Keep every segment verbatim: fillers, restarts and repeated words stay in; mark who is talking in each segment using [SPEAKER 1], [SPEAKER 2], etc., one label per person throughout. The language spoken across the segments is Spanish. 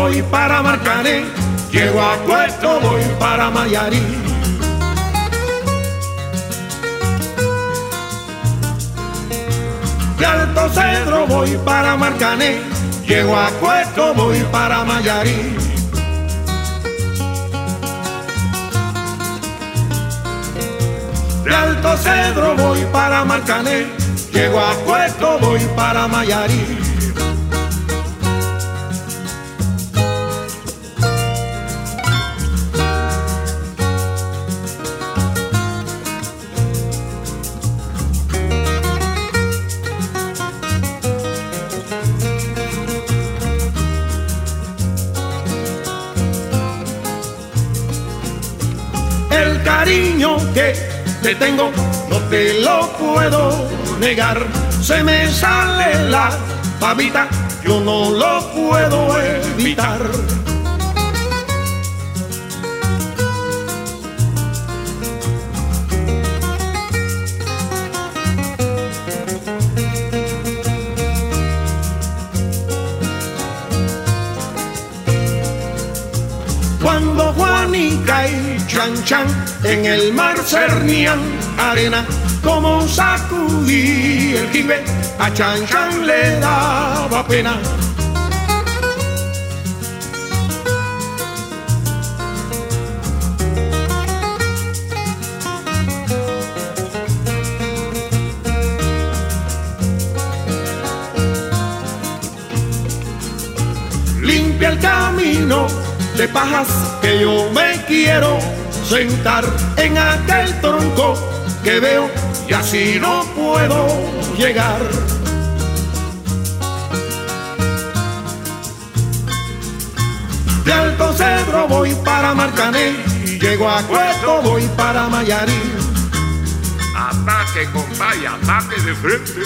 [SPEAKER 1] voy para Marcané, llego a Puerto, voy para Mayarí. De Alto Cedro voy para Marcané, llego a Puerto, voy para Mayarí. De Alto Cedro voy para Marcané, llego a Puerto, voy para Mayarí. El cariño que te tengo no te lo puedo negar. Se me sale la babita, yo no lo puedo evitar. Cuando Juanica y Chan Chan en el mar cernían arena, como sacudí el jibe, a Chan Chan le daba pena. Limpia el camino de pajas que yo me quiero sentar en aquel tronco que veo y así no puedo llegar. De Alto Cedro voy para Marcané, llego a Puerto, voy para Mayarí.
[SPEAKER 2] Ataque, compadre, ataque de frente.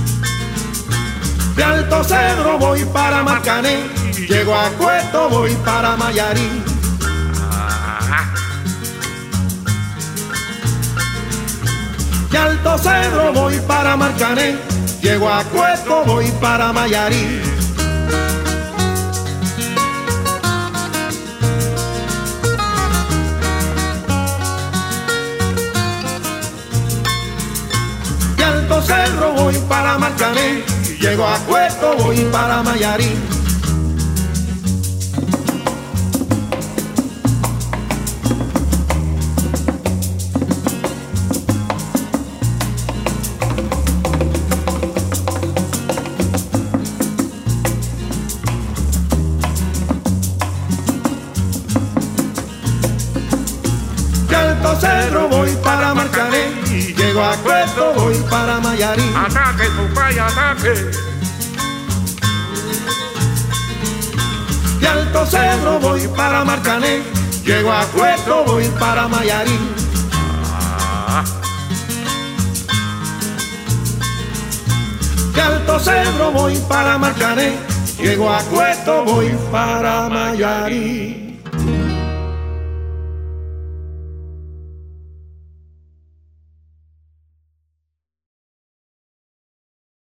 [SPEAKER 1] De Alto Cedro voy para Marcané, llego a Puerto, voy para Mayarí. De Alto Cedro voy para Marcané, llego a Puerto, voy para Mayarí. De Alto Cedro voy para Marcané, llego a Puerto, voy para Mayarí. De Alto Cedro voy para Marcané, llego a Puerto, voy para Mayarí.
[SPEAKER 2] Ataque, compadre, ataque.
[SPEAKER 1] De Alto Cedro voy para Marcané, llego a Puerto, voy para Mayarí. De Alto Cedro voy para Marcané, llego a Puerto, voy para Mayarí.